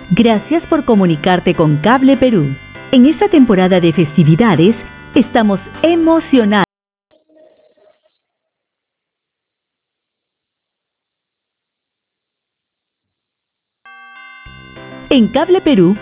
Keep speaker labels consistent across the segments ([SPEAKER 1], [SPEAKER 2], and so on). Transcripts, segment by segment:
[SPEAKER 1] Gracias por comunicarte con Cable Perú. En esta temporada de festividades, estamos emocionados. En Cable Perú,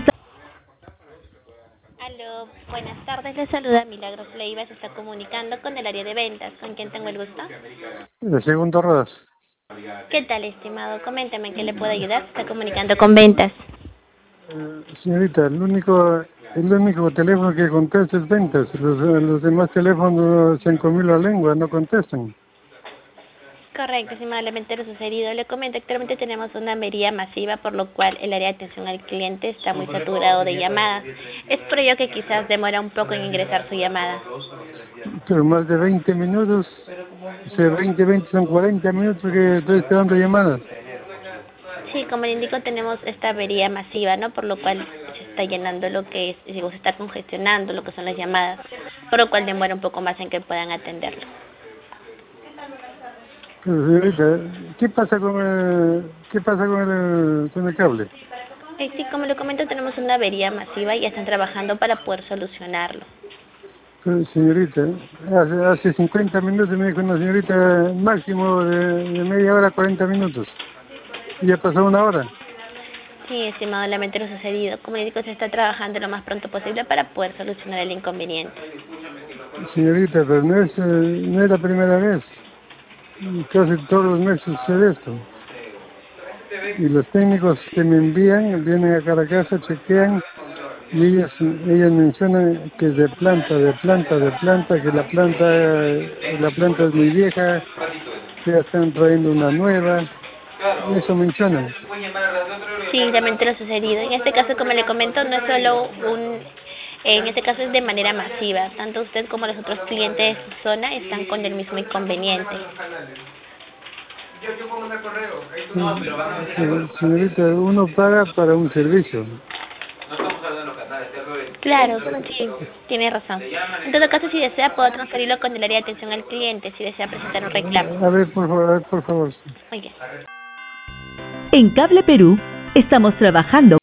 [SPEAKER 2] Aló, buenas tardes, le saluda Milagros Leiva, se está comunicando con el área de ventas. ¿Con quién tengo el gusto?
[SPEAKER 3] De segundo Rodas.
[SPEAKER 2] ¿Qué tal, estimado? Coméntame en qué le puedo ayudar. Se está comunicando con ventas.
[SPEAKER 3] Señorita, el único teléfono que contesta es ventas. Los demás teléfonos se han comido la lengua, no contestan.
[SPEAKER 2] Correcto, estimablemente lo sucedido. Le comento, actualmente tenemos una avería masiva, por lo cual el área de atención al cliente está muy saturado de llamadas. Es por ello que quizás demora un poco en ingresar su llamada.
[SPEAKER 3] Pero más de 20 minutos, o sea, 20 son 40 minutos que estoy esperando llamadas.
[SPEAKER 2] Sí, como le indico, tenemos esta avería masiva, ¿no? Por lo cual se está llenando lo que es, digo, se está congestionando lo que son las llamadas, por lo cual demora un poco más en que puedan atenderlo.
[SPEAKER 3] Pero señorita, ¿qué pasa con el cable?
[SPEAKER 2] Sí, como le comento, tenemos una avería masiva y ya están trabajando para poder solucionarlo.
[SPEAKER 3] Pero, señorita, hace 50 minutos me dijo una señorita máximo de media hora, 40 minutos. Y ya pasó una hora.
[SPEAKER 2] Sí, estimado, lamento lo sucedido. Como le digo, se está trabajando lo más pronto posible para poder solucionar el inconveniente.
[SPEAKER 3] Señorita, pero no es la primera vez. Casi todos los meses sucede esto. Y los técnicos que me envían vienen acá a la casa, chequean y ellas mencionan que es de planta, que la planta es muy vieja, que ya están trayendo una nueva. Eso mencionan.
[SPEAKER 2] Sí, lamento lo sucedido. En este caso, como le comento, no es solo en este caso es de manera masiva. Tanto usted como los otros clientes de su zona están con el mismo inconveniente.
[SPEAKER 3] Señorita, uno paga para un servicio.
[SPEAKER 2] Claro, sí, tiene razón. En todo caso, si desea, puedo transferirlo con el área de atención al cliente, si desea presentar un reclamo.
[SPEAKER 3] A ver, por favor.
[SPEAKER 2] Muy bien.
[SPEAKER 1] en Cable Perú, estamos trabajando.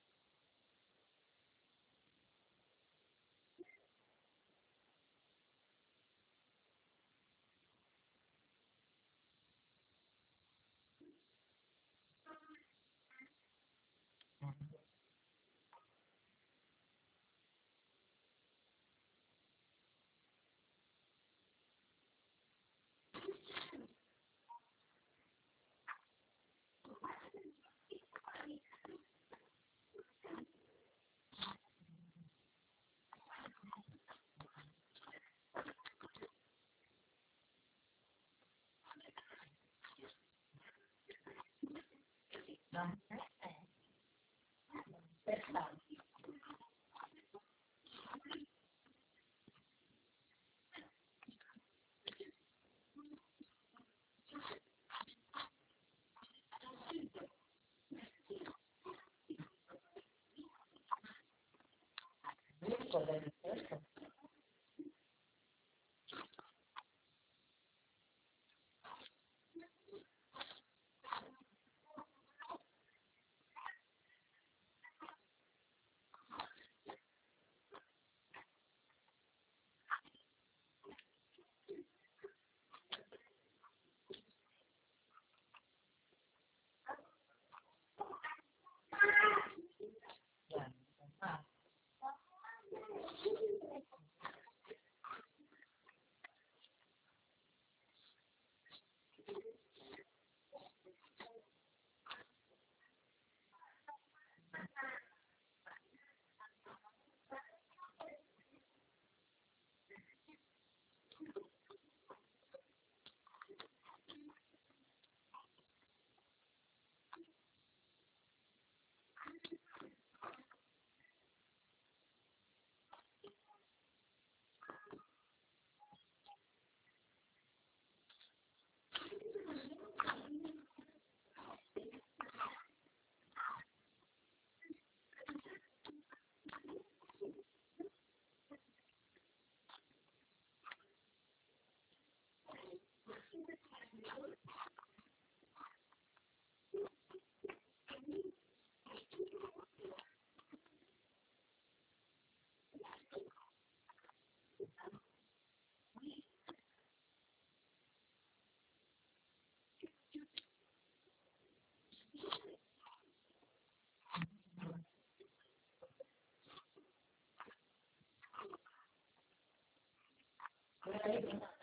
[SPEAKER 2] Vale, venga.